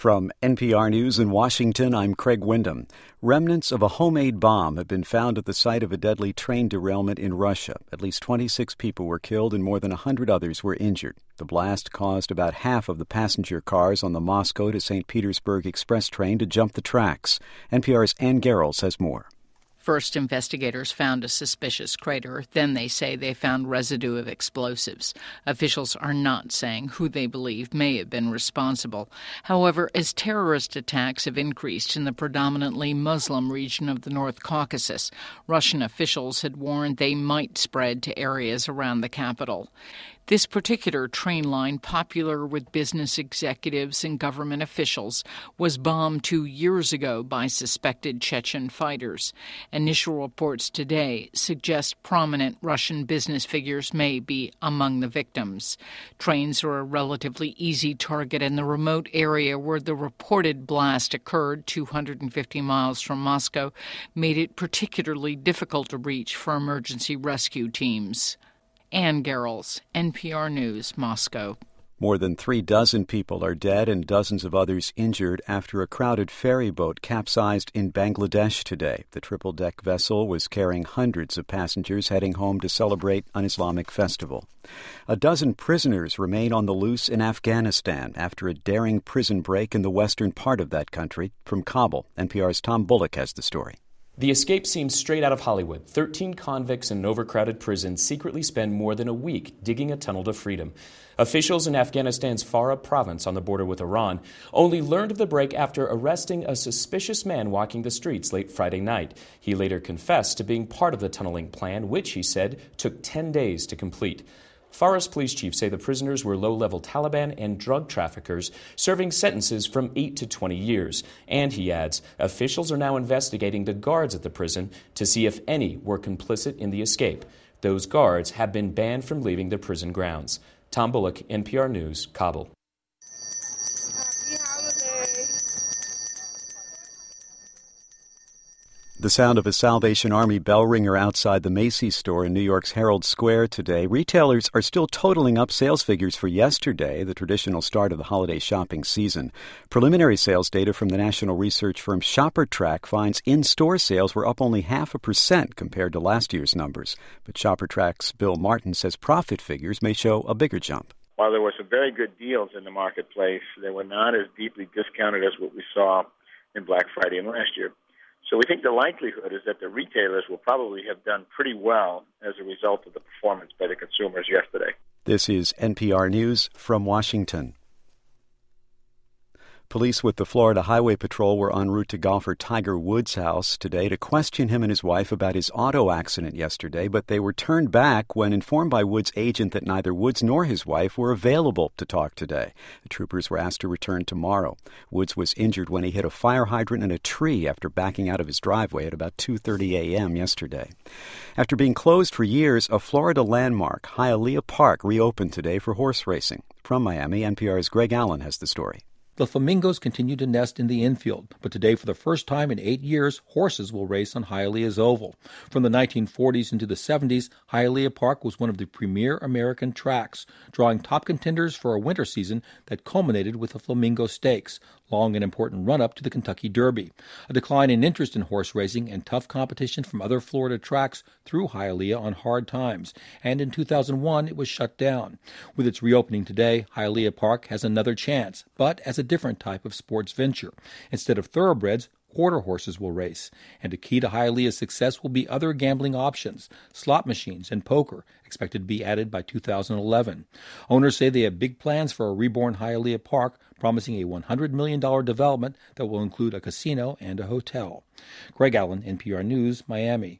From NPR News in Washington, I'm Craig Windham. Remnants of a homemade bomb have been found at the site of a deadly train derailment in Russia. At least 26 people were killed and more than 100 others were injured. The blast caused about half of the passenger cars on the Moscow to St. Petersburg express train to jump the tracks. NPR's Ann Garrels has more. First, investigators found a suspicious crater. Then they say they found residue of explosives. Officials are not saying who they believe may have been responsible. However, as terrorist attacks have increased in the predominantly Muslim region of the North Caucasus, Russian officials had warned they might spread to areas around the capital. This particular train line, popular with business executives and government officials, was bombed 2 years ago by suspected Chechen fighters. Initial reports today suggest prominent Russian business figures may be among the victims. Trains are a relatively easy target in the remote area where the reported blast occurred, 250 miles from Moscow, made it particularly difficult to reach for emergency rescue teams. Ann Garrels, NPR News, Moscow. More than 36 people are dead and dozens of others injured after a crowded ferry boat capsized in Bangladesh today. The triple-deck vessel was carrying hundreds of passengers heading home to celebrate an Islamic festival. A dozen prisoners remain on the loose in Afghanistan after a daring prison break in the western part of that country. From Kabul, NPR's Tom Bullock has the story. The escape seems straight out of Hollywood. 13 convicts in an overcrowded prison secretly spend more than a week digging a tunnel to freedom. Officials in Afghanistan's Farah province on the border with Iran only learned of the break after arresting a suspicious man walking the streets late Friday night. He later confessed to being part of the tunneling plan, which, he said, took 10 days to complete. Farah's police chief say the prisoners were low-level Taliban and drug traffickers serving sentences from 8 to 20 years. And, he adds, officials are now investigating the guards at the prison to see if any were complicit in the escape. Those guards have been banned from leaving the prison grounds. Tom Bullock, NPR News, Kabul. The sound of a Salvation Army bell ringer outside the Macy's store in New York's Herald Square today. Retailers are still totaling up sales figures for yesterday, the traditional start of the holiday shopping season. Preliminary sales data from the national research firm ShopperTrack finds in-store sales were up only 0.5% compared to last year's numbers. But ShopperTrack's Bill Martin says profit figures may show a bigger jump. While there were some very good deals in the marketplace, they were not as deeply discounted as what we saw in Black Friday and last year. So we think the likelihood is that the retailers will probably have done pretty well as a result of the performance by the consumers yesterday. This is NPR News from Washington. Police with the Florida Highway Patrol were en route to golfer Tiger Woods' house today to question him and his wife about his auto accident yesterday, but they were turned back when informed by Woods' agent that neither Woods nor his wife were available to talk today. The troopers were asked to return tomorrow. Woods was injured when he hit a fire hydrant and a tree after backing out of his driveway at about 2:30 a.m. yesterday. After being closed for years, a Florida landmark, Hialeah Park, reopened today for horse racing. From Miami, NPR's Greg Allen has the story. The flamingos continue to nest in the infield, but today, for the first time in 8 years, horses will race on Hialeah's oval. From the 1940s into the 70s, Hialeah Park was one of the premier American tracks, drawing top contenders for a winter season that culminated with the Flamingo Stakes, long an important run-up to the Kentucky Derby. A decline in interest in horse racing and tough competition from other Florida tracks threw Hialeah on hard times, and in 2001 it was shut down. With its reopening today, Hialeah Park has another chance, but as a different type of sports venture. Instead of thoroughbreds, quarter horses will race, and a key to Hialeah's success will be other gambling options. Slot machines and poker expected to be added by 2011. Owners say they have big plans for a reborn Hialeah Park, promising a $100 million development that will include a casino and a hotel. Greg Allen, NPR News, Miami.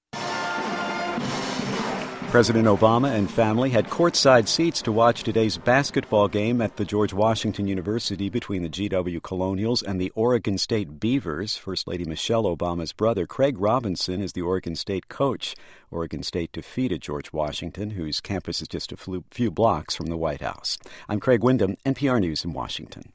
President Obama and family had courtside seats to watch today's basketball game at the George Washington University between the GW Colonials and the Oregon State Beavers. First Lady Michelle Obama's brother, Craig Robinson, is the Oregon State coach. Oregon State defeated George Washington, whose campus is just a few blocks from the White House. I'm Craig Windham, NPR News in Washington.